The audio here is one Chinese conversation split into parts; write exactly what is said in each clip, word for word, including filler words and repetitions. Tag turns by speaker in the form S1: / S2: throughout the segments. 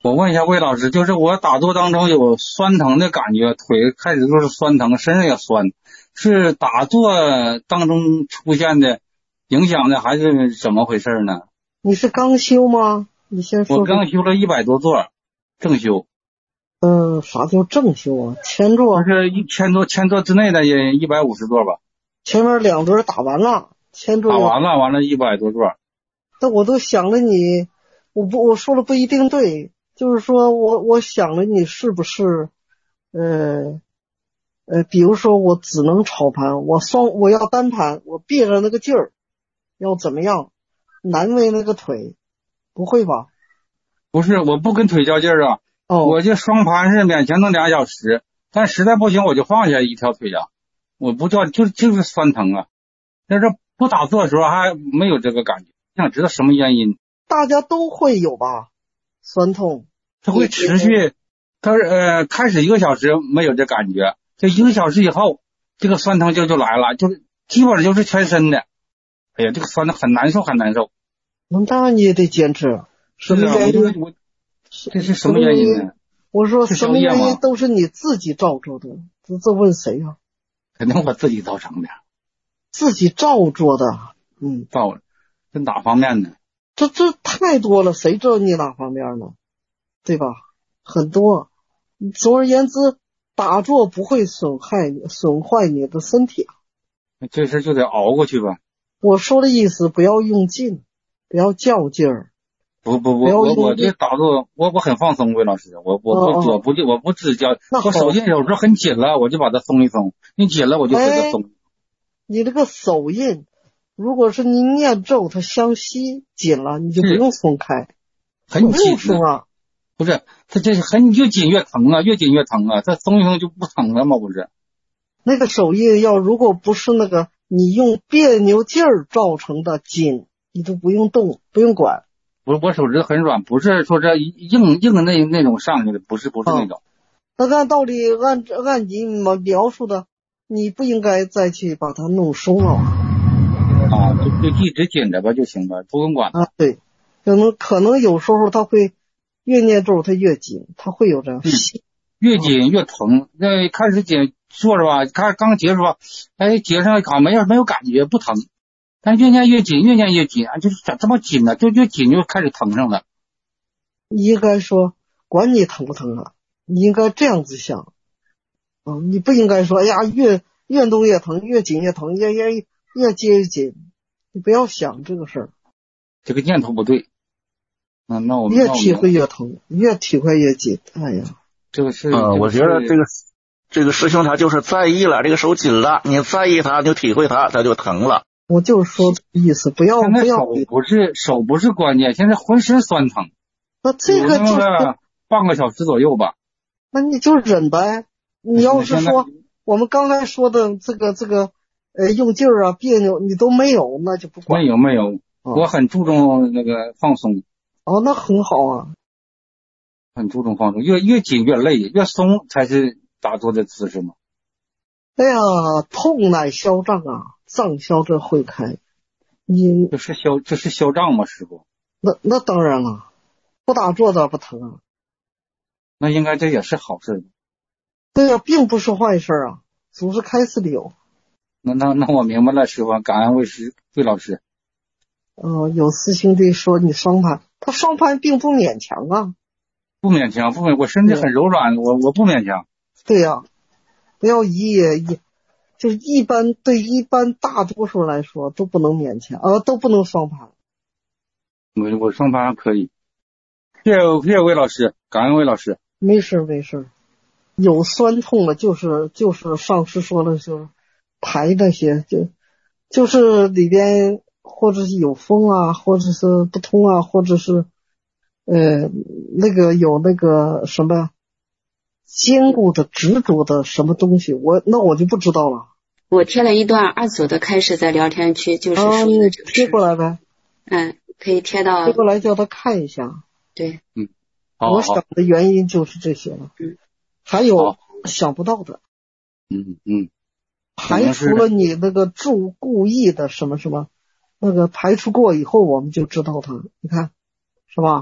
S1: 我问一下魏老师，就是我打坐当中有酸疼的感觉，腿开始就是酸疼，身上也酸，是打坐当中出现的影响的，还是怎么回事呢？
S2: 你是刚修吗？你先说说。
S1: 我刚修了一百多座，正修。
S2: 嗯，啥叫正修啊？前座
S1: 就是一千多，千座之内的也一百五十座吧。
S2: 前面两轮打完了，前座
S1: 打完了，完了一百多座。
S2: 但我都想了你，我不我说了不一定对，就是说我我想了你是不是，呃呃，比如说我只能操盘，我双我要单盘，我憋着那个劲儿，要怎么样，难为那个腿，不会吧？
S1: 不是，我不跟腿较劲儿啊。
S2: 哦，
S1: 我这双盘是勉强能俩小时，但实在不行我就放下一条腿呀、啊。我不叫就就是酸疼啊。但是不打坐的时候还没有这个感觉，想知道什么原因。
S2: 大家都会有吧，酸痛。
S1: 它会持续，它呃开始一个小时没有这感觉，就一个小时以后，这个酸疼就就来了，就是基本上就是全身的。哎呀，这个酸的很难受，很难受。
S2: 那当然你也得坚持。什么原因？
S1: 我这是什么原因呢？
S2: 我说什么原因都是你自己造作的，这这问谁啊？
S1: 肯定我自己造成的。
S2: 自己造作的，嗯，
S1: 造的，这哪方面呢？
S2: 这这太多了，谁知道你哪方面呢？对吧？很多。总而言之，打坐不会损害你损坏你的身体啊。
S1: 这事就得熬过去吧。
S2: 我说的意思，不要用劲，不要较劲儿。
S1: 不不不，我我这打坐，我我很放松，魏老师，我我不、哦、我不我不自较，我手印有时候很紧了，我就把它松一松；你紧了，我就给它松。
S2: 哎、你这个手印，如果是你念咒，它相吸紧了，你就不用松开，
S1: 很紧
S2: 啊。
S1: 不是，它这很越紧越疼啊，越紧越疼啊，它松一松就不疼了吗？不是。
S2: 那个手印要如果不是那个你用别扭劲儿造成的紧，你都不用动，不用管。
S1: 我我手指很软，不是说这硬硬的那那种上去的，不是不是那种。
S2: 那、哦、按道理按按你描述的，你不应该再去把它弄松了
S1: 啊，就就一直紧着吧就行了，不用管
S2: 啊。对，可能可能有时候它会越念咒它越紧，它会有这样。
S1: 嗯、越紧越疼。那开始紧做着吧，开刚结束吧，哎，结上好没有没有感觉，不疼。但越念越紧，越念越紧，就是咋这么紧呢？就越紧就开始疼上了。
S2: 你应该说，管你疼不疼啊？你应该这样子想，嗯，你不应该说，哎呀，越越动越疼，越紧越疼，越越越接越紧。你不要想这个事儿。
S1: 这个念头不对。嗯、啊，那我
S2: 越体会越疼，越体会越紧。哎呀，
S1: 这个是，
S3: 呃，我觉得这个这个师兄他就是在意了，这个手紧了，你在意他，就体会他，他就疼了。
S2: 我就说意思，不要不要。
S1: 手不是手不是关键，现在浑身酸疼。
S2: 那这个就是
S1: 半个小时左右吧。
S2: 那你就忍呗。你要是说我们刚才说的这个这个呃用劲儿啊别扭你都没有，那就不管。
S1: 没有没有，哦、我很注重那个放松。
S2: 哦，那很好啊。
S1: 很注重放松，越越紧越累，越松才是打坐的姿势嘛。
S2: 哎呀，痛乃消胀啊，胀消则会开。你
S1: 这是消这是消胀吗，师傅？
S2: 那那当然了，不打坐咋不疼啊？
S1: 那应该这也是好事。
S2: 对呀，并不是坏事啊，总是开始有。
S1: 那那那我明白了，师傅，感恩魏师魏老师。
S2: 呃，有师兄弟说你双盘，他双盘并不勉强啊。
S1: 不勉强，不勉，我身体很柔软，我我不勉强。
S2: 对呀、啊，不要一也一，就是一般对一般大多数来说都不能勉强，呃，都不能双盘。
S1: 我我双盘可以。谢谢谢谢魏老师，感恩魏老师。
S2: 没事没事，有酸痛的，就是就是上师说的，就是排那些，就就是里边或者是有风啊，或者是不通啊，或者是呃那个有那个什么坚固的执着的什么东西，我那我就不知道了。
S4: 我贴了一段二组的开始在聊天区，就是说、
S2: 啊、你贴过来呗。
S4: 嗯，可以贴到。
S2: 贴过来叫他看一下。
S4: 对，
S1: 嗯，好好
S2: 我想的原因就是这些了。
S4: 嗯，
S2: 还有想不到的。
S1: 嗯嗯，
S2: 排除了你那个注故意的什么什么，那个排除过以后，我们就知道它。你看，是吧？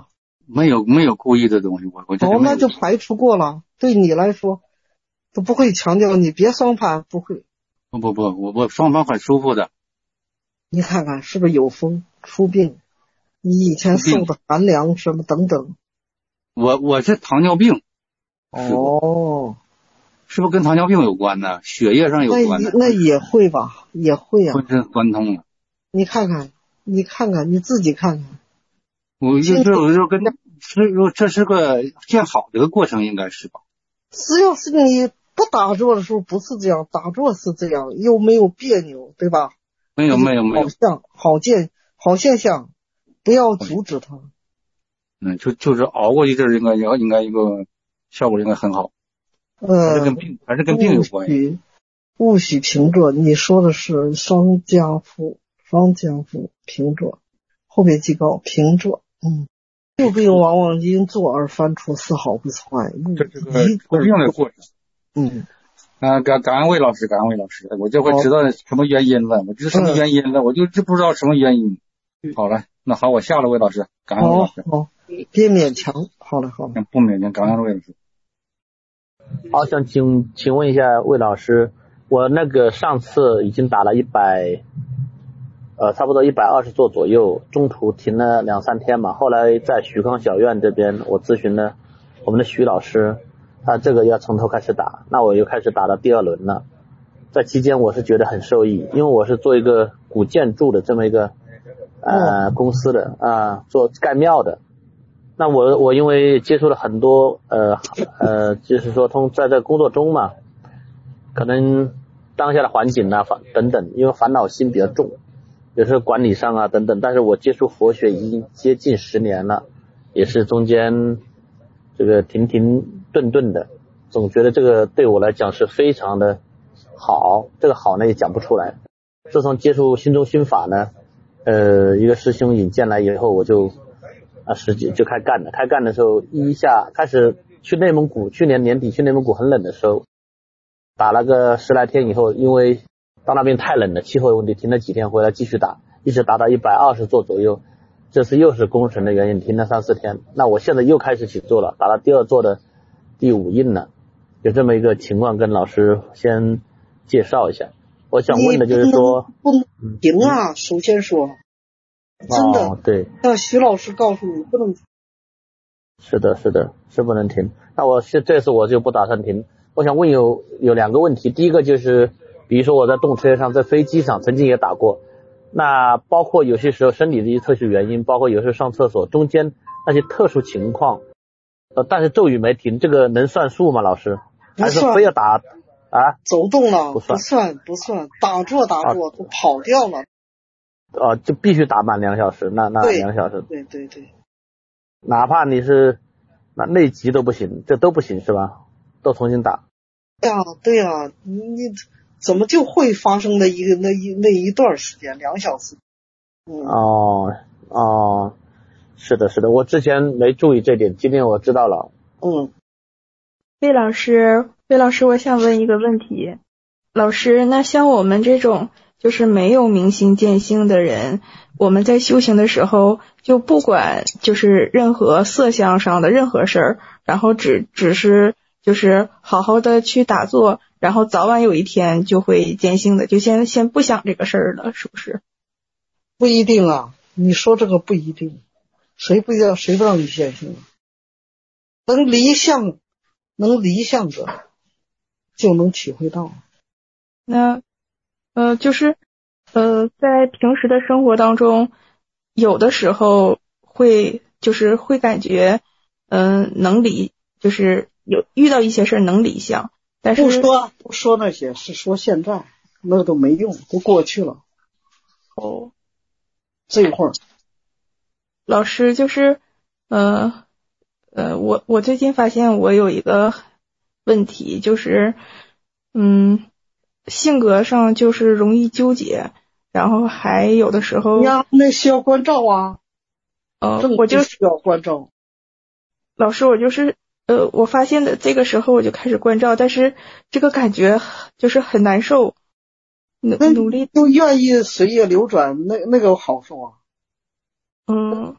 S1: 没有没有故意的东西，我我觉得
S2: 哦，那就排除过了。对你来说，都不会强调你别双盘，不会。
S1: 不不不，我我双盘很舒服的。
S2: 你看看是不是有风出病？你以前受的寒凉什么等等。
S1: 我我是糖尿病。
S2: 哦，
S1: 是不是跟糖尿病有关呢？血液上有关的？
S2: 那那也会吧，也会啊。
S1: 浑身酸痛了。
S2: 你看看，你看看，你自己看看。
S1: 我就是我就跟是这是个见好的一个过程，应该是吧？
S2: 只要是你不打坐的时候不是这样，打坐是这样，又没有别扭，对吧？
S1: 没有没有没有。
S2: 好像好见好现象，不要阻止它。
S1: 嗯，就就是熬过一阵，应该应该一个效果应该很好。
S2: 呃，
S1: 还是跟病还是跟病有关系。
S2: 戊戌平坐，你说的是双家父，双家父平坐，后面记高平坐。嗯，旧病往往因坐而翻出，丝毫不坏。
S1: 这是个病的过程。
S2: 嗯，
S1: 啊，感感恩魏老师，感恩魏老师，我这回知道什么原因了，我知道什么原因了，我就不知道什么原因。好了，那好，我下了魏老师，感恩魏老师。
S2: 好，别勉强。好了好了，
S1: 不勉强，感恩魏老师。
S5: 好，想请请问一下魏老师，我那个上次已经打了一百，呃，差不多一百二十座左右，中途停了两三天嘛，后来在徐康小院这边，我咨询了我们的徐老师，他这个要从头开始打，那我又开始打了第二轮了。在期间我是觉得很受益，因为我是做一个古建筑的这么一个呃公司的啊，做盖庙的。那我我因为接触了很多呃呃，就是说通在这工作中嘛，可能当下的环境啊烦等等，因为烦恼心比较重，有时候管理上啊等等。但是我接触佛学已经接近十年了，也是中间这个停停顿顿的，总觉得这个对我来讲是非常的好，这个好呢也讲不出来。自从接触心中心法呢，呃，一个师兄引荐来以后，我就。啊，实际就开干了。开干的时候，一下开始去内蒙古，去年年底去内蒙古很冷的时候，打了个十来天以后，因为到那边太冷了，气候问题，停了几天，回来继续打，一直打到一百二十座左右。这次又是工程的原因，停了三四天。那我现在又开始起做了，打了第二座的第五印了，有这么一个情况，跟老师先介绍一下。我想问的就是说，
S2: 不能停啊，嗯、首先说。真的、
S5: 哦、对，
S2: 像徐老师告诉你不能。
S5: 是的是的是不能停。那我是这次我就不打算停。我想问有有两个问题，第一个就是比如说我在动车上在飞机上曾经也打过，那包括有些时候生理的一些特殊原因，包括有时候上厕所中间那些特殊情况呃，但是咒语没停，这个能算数吗老师？还是非要打啊？
S2: 走动了
S5: 不算
S2: 不算不算，打坐打坐都跑掉了。
S5: 哦，就必须打满两小时，那那两小时，
S2: 对对对，
S5: 哪怕你是那内急都不行，这都不行是吧？都重新打。
S2: 对呀对呀，你你怎么就会发生的一个那一那一段时间两小时？
S5: 嗯、哦哦，是的是的，我之前没注意这点，今天我知道了。
S2: 嗯，
S6: 魏老师，魏老师，我想问一个问题，老师，那像我们这种。就是没有明心见性的人，我们在修行的时候就不管就是任何色相上的任何事儿，然后只只是就是好好的去打坐，然后早晚有一天就会见性的，就先先不想这个事儿了，是不是？
S2: 不一定啊，你说这个不一定，谁不让谁不让你见性？能离相能离相者就能体会到。
S6: 那呃，就是呃，在平时的生活当中，有的时候会就是会感觉，嗯、呃，能理，就是有遇到一些事能理想，但是
S2: 不说不说那些，是说现在那都没用，都过去了。
S6: 哦，
S2: 这会儿，
S6: 老师就是呃呃，我我最近发现我有一个问题，就是嗯。性格上就是容易纠结，然后还有的时候
S2: 呀，那需要关照啊。
S6: 呃，我就
S2: 需要关照。
S6: 老师，我就是呃，我发现的这个时候我就开始关照，但是这个感觉就是很难受。努努力
S2: 就愿意随业流转，那那个好受啊。
S6: 嗯，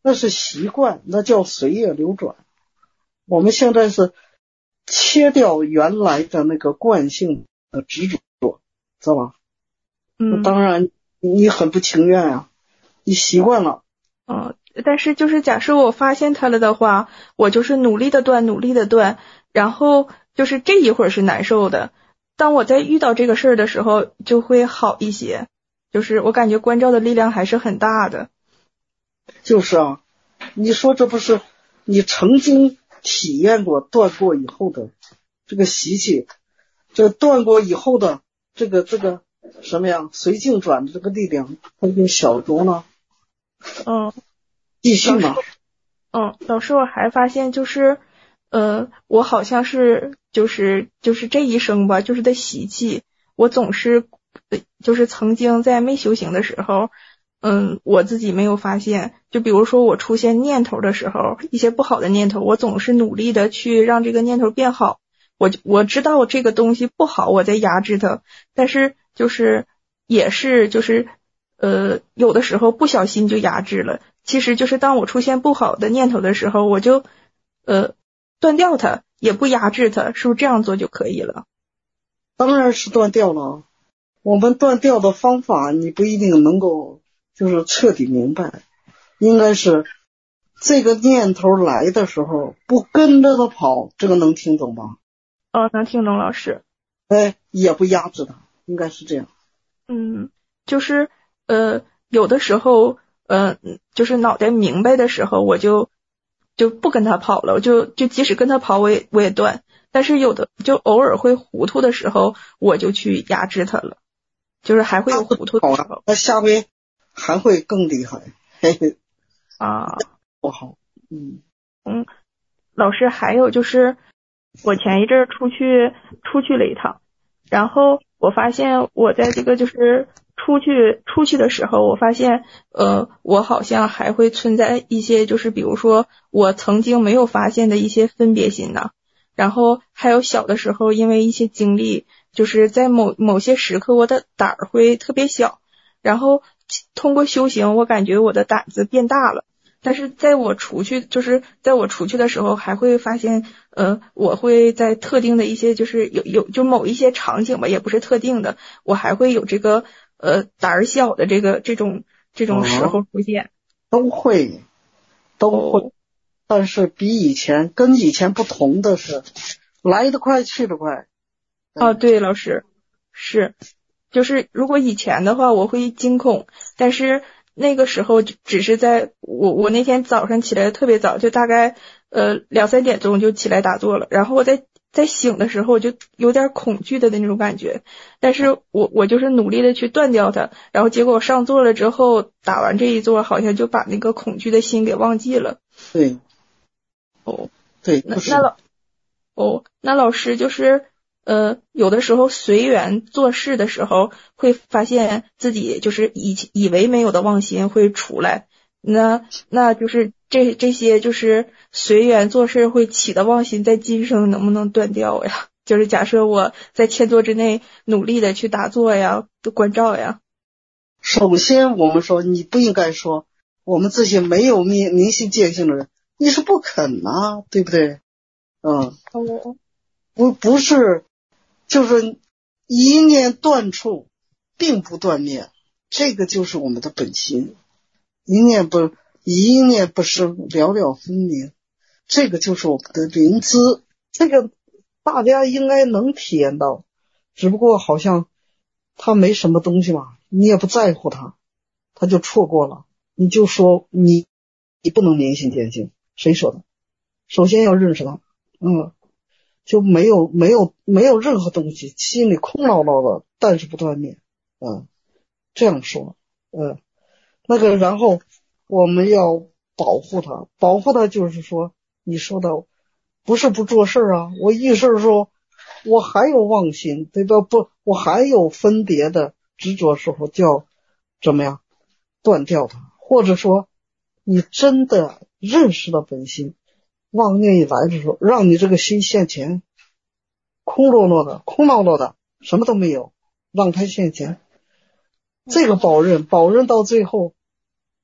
S2: 那是习惯，那叫随业流转。我们现在是切掉原来的那个惯性的执着，知道吧？
S6: 嗯，
S2: 当然你很不情愿啊，你习惯了。
S6: 嗯，但是就是假设我发现它了的话，我就是努力的断，努力的断，然后就是这一会儿是难受的，当我在遇到这个事儿的时候就会好一些，就是我感觉关照的力量还是很大的。
S2: 就是啊，你说这不是你曾经体验过断过以后的这个习气，这断过以后的这个这个什么呀随境转的这个力量，它就小多了。
S6: 嗯，
S2: 继续嘛。
S6: 嗯，老师，我还发现就是，呃，我好像是就是就是这一生吧，就是的习气，我总是就是曾经在没修行的时候，嗯，我自己没有发现，就比如说我出现念头的时候，一些不好的念头，我总是努力的去让这个念头变好，我我知道这个东西不好，我在压制它，但是就是也是就是呃有的时候不小心就压制了。其实就是当我出现不好的念头的时候，我就呃断掉它，也不压制它，是不是这样做就可以了？
S2: 当然是断掉了。我们断掉的方法你不一定能够就是彻底明白，应该是这个念头来的时候不跟着它跑，这个能听懂吗？
S6: 哦，能听懂老师。
S2: 哎，也不压制它，应该是这样。
S6: 嗯，就是呃有的时候呃就是脑袋明白的时候，我就就不跟他跑了，我就就即使跟他跑我也我也断，但是有的就偶尔会糊涂的时候，我就去压制他了，就是还会有糊涂的时候。
S2: 那下回还会更厉害。嘿嘿
S6: 啊，
S2: 不好。嗯
S6: 嗯，老师，还有就是我前一阵出去出去了一趟，然后我发现我在这个就是出去出去的时候，我发现呃我好像还会存在一些就是比如说我曾经没有发现的一些分别心呐，然后还有小的时候因为一些经历，就是在某某些时刻我的胆儿会特别小，然后通过修行我感觉我的胆子变大了。但是在我出去，就是在我出去的时候，还会发现，呃，我会在特定的一些，就是有有就某一些场景吧，也不是特定的，我还会有这个呃胆儿小的这个这种这种时候出现。
S2: 都会，都会，
S6: 哦、
S2: 但是比以前跟以前不同的是，来得快去得快。
S6: 哦，对，老师是，就是如果以前的话，我会惊恐，但是那个时候只是在我我那天早上起来特别早，就大概呃两三点钟就起来打坐了，然后我在在醒的时候我就有点恐惧的那种感觉，但是我我就是努力的去断掉它，然后结果上座了之后打完这一坐，好像就把那个恐惧的心给忘记了。
S2: 对，
S6: 哦，
S2: 对，
S6: 那
S2: 不是
S6: 那老哦那老师就是呃，有的时候随缘做事的时候，会发现自己就是以以为没有的妄心会出来，那那就是这这些就是随缘做事会起的妄心，在今生能不能断掉呀？就是假设我在千座之内努力的去打坐呀，关照呀。
S2: 首先我们说你不应该说我们这些没有明明心见性的人，你是不肯啊，对不对？嗯，
S6: 哦，
S2: 不不是。就是一念断处并不断灭，这个就是我们的本心。一念不一念不生，了了分明，这个就是我们的灵知。这个大家应该能体验到，只不过好像他没什么东西嘛，你也不在乎他，他就错过了。你就说你你不能明心见性，谁说的？首先要认识他。嗯。就没有没有没有任何东西，心里空落落的，但是不断灭，嗯，这样说，嗯，那个然后我们要保护它，保护它就是说，你说的不是不做事啊，我意识的时候，我还有妄心，对吧？不，我还有分别的执着时候，叫怎么样断掉它，或者说你真的认识到本心。妄念一来的时候，让你这个心现前，空落落的，空落落的，什么都没有，让它现前。这个保任，保任到最后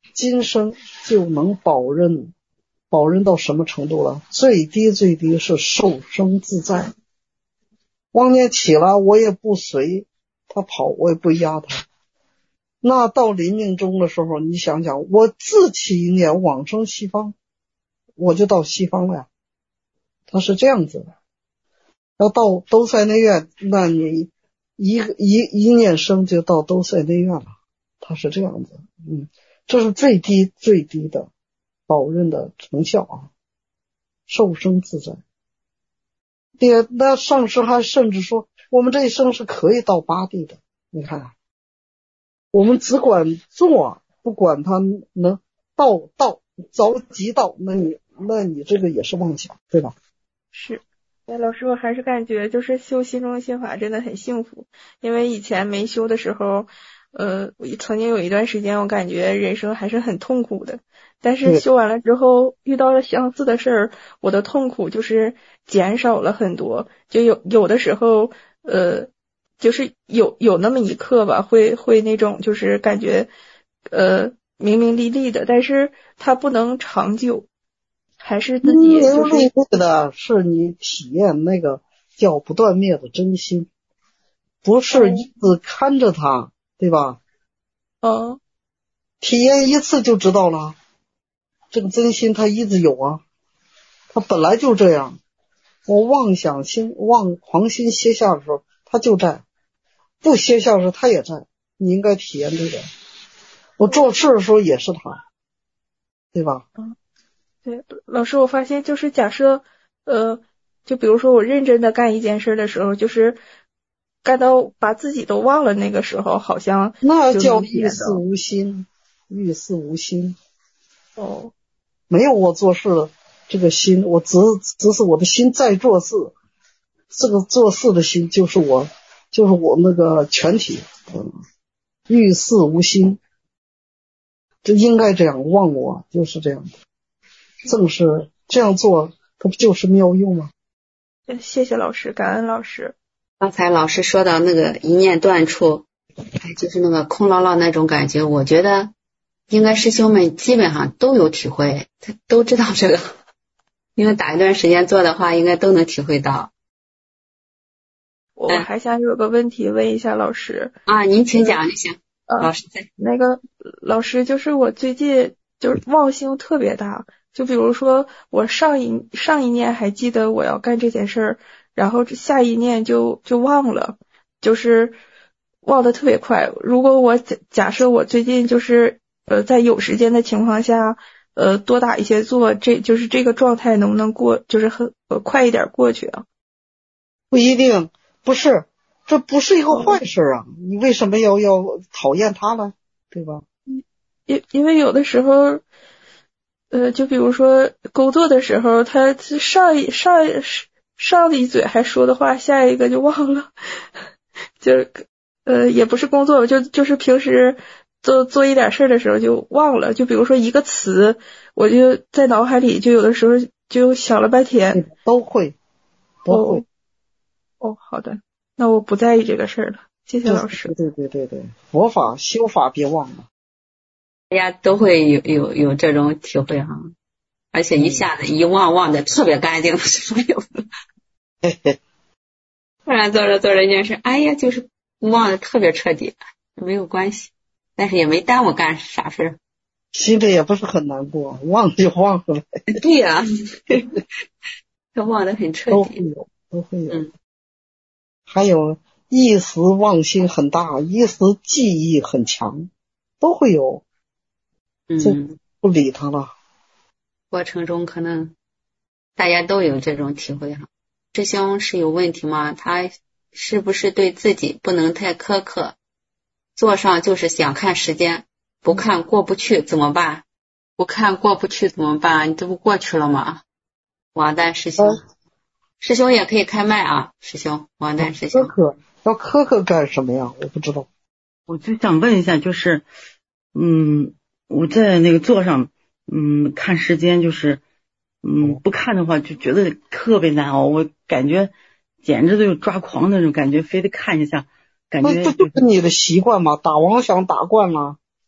S2: 今生就能保任，保任到什么程度了？最低最低是受生自在。往年起了我也不随他跑，我也不压他。那到临命终的时候，你想想，我自起一念往生西方，我就到西方了呀。他是这样子的。要到兜率内院，那你一个一一念生就到兜率内院了。他是这样子，嗯，这是最低最低的保任的成效啊，受生自在。也那上师还甚至说，我们这一生是可以到八地的。你看，我们只管做，不管他能到到着急到，那你那你这个也是妄想，对吧？
S6: 是。哎，老师，我还是感觉就是修心中心法真的很幸福，因为以前没修的时候，呃，曾经有一段时间我感觉人生还是很痛苦的，但是修完了之后遇到了相似的事儿，我的痛苦就是减少了很多。就有有的时候，呃，就是有有那么一刻吧，会会那种就是感觉，呃，明明利利的，但是它不能长久。还是自己就是
S2: 明利的是你体验那个叫不断灭的真心，不是一直看着它，对吧？
S6: 哦，
S2: 体验一次就知道了，这个真心它一直有啊，它本来就这样。我妄想心、妄狂心歇下的时候，它就在；不歇下的时候，它也在。你应该体验这个。我做事的时候也是它，对吧？
S6: 嗯。对，老师，我发现就是假设，呃，就比如说我认真的干一件事的时候，就是干到把自己都忘了，那个时候好像
S2: 那叫遇事无心，遇事无心。
S6: 哦，
S2: 没有我做事的这个心，我只只是我的心在做事，这个做事的心就是我，就是我那个全体。嗯，遇事无心，就应该这样，忘我就是这样的。正是这样做，它不就是妙用吗？
S6: 谢谢老师，感恩老师。
S4: 刚才老师说到那个一念断处，就是那个空落落那种感觉，我觉得应该师兄们基本上都有体会，他都知道这个，因为打一段时间做的话，应该都能体会到。
S6: 我还想有个问题问一下老师
S4: 啊，您请讲就行。
S6: 呃、
S4: 老师在
S6: 那个老师，就是我最近就是忘性特别大。就比如说我上一上一念还记得我要干这件事儿，然后下一念就就忘了，就是忘得特别快。如果我假假设我最近就是呃在有时间的情况下，呃多打一些坐，这就是这个状态能不能过，就是很呃快一点过去啊？
S2: 不一定，不是，这不是一个坏事啊！你为什么要要讨厌它呢？对吧？
S6: 因因为有的时候。呃，就比如说工作的时候，他上一上上一嘴还说的话，下一个就忘了，就呃也不是工作，就就是平时做做一点事儿的时候就忘了。就比如说一个词，我就在脑海里就有的时候就想了半天。
S2: 都会，都会。
S6: 哦，哦好的，那我不在意这个事儿了，谢谢老师。
S2: 对对对对，佛法修法别忘了。
S4: 大家都会有有有这种体会哈，而且一下子一忘忘的特别干净，什么有的。突然做着做着一件事，哎呀，就是忘的特别彻底，没有关系，但是也没耽误干啥事，
S2: 心里也不是很难过，忘就忘了。
S4: 对呀、啊，他忘得很彻底。
S2: 都会有，都会有。
S4: 嗯，
S2: 还有一时忘心很大，一时记忆很强，都会有。
S4: 嗯，
S2: 不理他了。
S4: 过程中可能大家都有这种体会哈。师兄是有问题吗？他是不是对自己不能太苛刻？坐上就是想看时间，不看过不去怎么办？不看过不去怎么办？你这不过去了吗？王丹师兄，嗯、师兄也可以开麦啊，师兄，王丹师兄。
S2: 苛刻要苛刻干什么呀？我不知道。
S7: 我就想问一下，就是嗯。我在那个座上，嗯，看时间就是，嗯，不看的话就觉得特别难熬，我感觉简直都有抓狂那种感觉，非得看一下，感觉、就是、
S2: 那不就是你的习惯吗？打王想打惯了，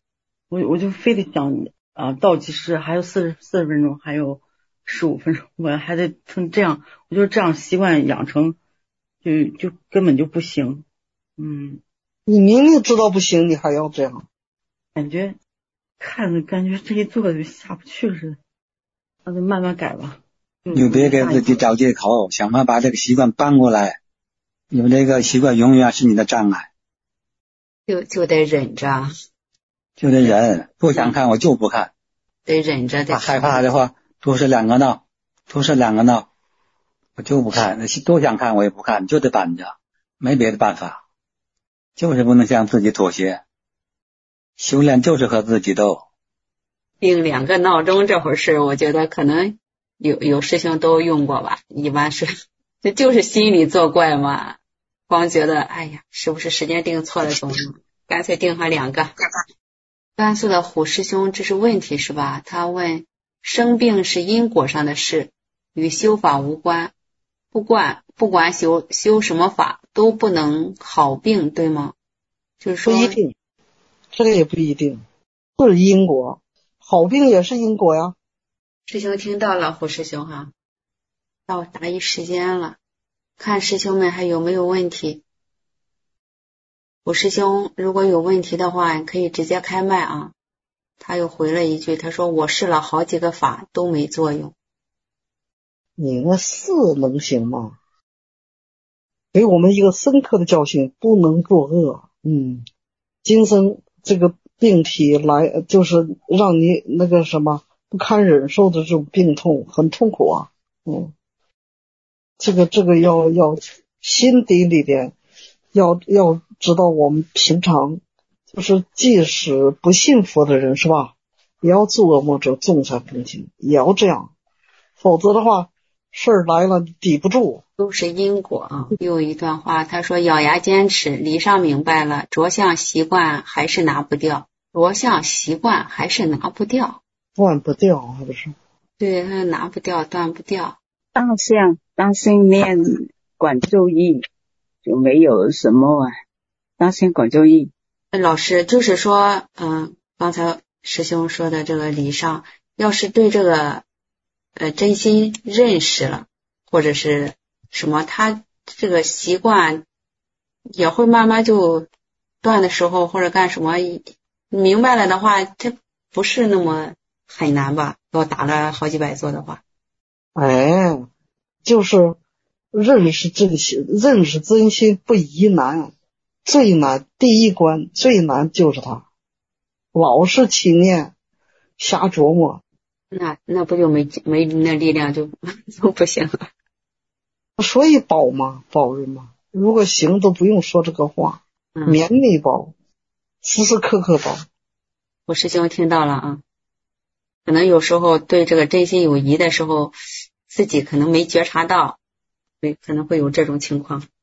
S7: 我我就非得想啊，倒计时还有四十四十分钟，还有十五分钟，我还得从这样，我就这样习惯养成，就就根本就不行。嗯，
S2: 你明明知道不行，你还要这样，
S7: 感觉看着感觉这一做就下不去似的，那就慢慢改吧。
S8: 你别给自己找借口，想办法把这个习惯搬过来，因为这个习惯永远是你的障碍。
S4: 就就得忍着，
S8: 就得忍，不想看我就不看，
S4: 得忍着。得
S8: 害怕的话，多是两个闹，多是两个闹，我就不看。那多想看我也不看，就得搬着，没别的办法，就是不能向自己妥协。修炼就是和自己斗。
S4: 定两个闹钟这回事，我觉得可能有有师兄都用过吧。一般是这就是心里作怪嘛，光觉得哎呀，是不是时间定错了总干脆定上两个。甘肃的虎师兄，这是问题是吧？他问，生病是因果上的事，与修法无关，不管不管修修什么法都不能好病，对吗？就是说
S2: 不一定，这个也不一定，是因果，好病也是因果呀。
S4: 师兄听到了，虎师兄哈，到答疑时间了，看师兄们还有没有问题。虎师兄如果有问题的话，可以直接开麦啊。他又回了一句，他说我试了好几个法都没作用。
S2: 你那试能行吗？给我们一个深刻的教训，不能作恶。嗯，今生这个病体来，就是让你那个什么不堪忍受的这种病痛，很痛苦啊。嗯，这个这个要要心底里边要要知道，我们平常就是即使不信佛的人是吧，也要作恶莫者众善奉行，也要这样，否则的话事儿来了抵不住。
S4: 都是因果啊。又有一段话，他说咬牙坚持，理上明白了，着相习惯还是拿不掉，着相习惯还是拿不掉，
S2: 断不掉，还不是？
S4: 对，他拿不掉，断不掉。
S9: 当相当心念管咒意就没有什么啊，当心管咒意。
S4: 老师就是说，嗯，刚才师兄说的这个理上，要是对这个呃真心认识了，或者是什么，他这个习惯也会慢慢就断的时候，或者干什么明白了的话，这不是那么很难吧？要打了好几百座的话，
S2: 哎，就是认识这个心，认识真心不疑难，最难第一关最难就是它，老是起念瞎琢磨，
S4: 那那不就没没那力量就就不行了。
S2: 所以保嘛，保人嘛，如果行都不用说这个话，
S4: 嗯、
S2: 绵密保，时时刻刻保。
S4: 我师兄听到了啊，可能有时候对这个真心有疑的时候，自己可能没觉察到，对，可能会有这种情况。